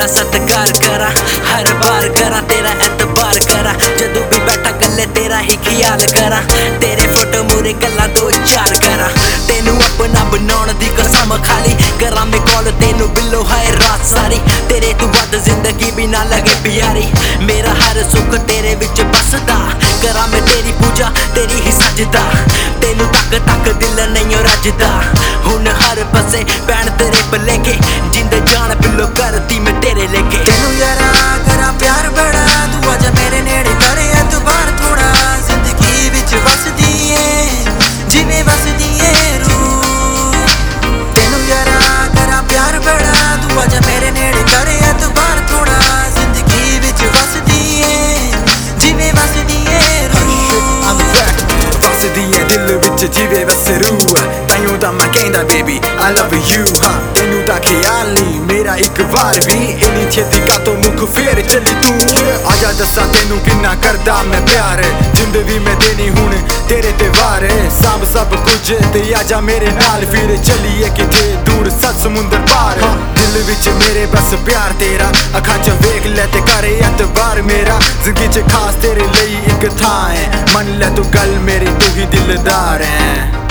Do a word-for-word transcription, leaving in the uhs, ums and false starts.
सत्कार करा, हर बार करा तेरा एतबार करा, जदों भी बैठा गल्ले तेरा ही ख्याल करा, तेरे फोटो मूरे गल्ला दो चार करा, तेनू अपना बनाउण दी कसम खाली करा मैं कॉल तेनू बिलो है रात सारी, तेरे तू वध जिंदगी भी ना लगे प्यारी, मेरा हर सुख तेरे विच बसदा, करा मैं तेरी पूजा तेरी ही सजदा, तेनू तक तक दिल नहीं रजदा, हुण हर पासे पैण तेरे भलेखे, जिंद जान बिलो करती मैं तेरे लेके। तेनू यारा करा प्यार बड़ा, तू आजा मेरे नेड़े करे एतबार थोड़ा, जिंदगी विच वसदी ऐ जिवें वसदी ऐ रूह। तेनू यारा करा प्यार बड़ा, तू आजा मेरे नेड़े करे एतबार थोड़ा, जिंदगी विच वसदी ऐ जिवें वसदी ऐ रूह। वसदी ऐ दिल विच जिवें वसे रूह, ताइयों दा मैं कहंदा बेबी I love you हाँ, तेनू दा ख्याल नहीं मेरा एक बार भी, इन्नी छेती कातों मुख फेर चली तू, आजा दस्सां तेनू किन्ना करदा मैं प्यार, जिंद भी मैं देनी हुण तेरे ते वार, सब सब कुछ ते आजा मेरे नाल फिर चलिए किते दूर सत समुंदर पार, दिल विच मेरे बस प्यार तेरा, अखां च वेख लै ते कर एतबार मेरा, जिंदगी च खास तेरे लई इक थां है, मन लै तू गल मेरी तू ही दिलदार है।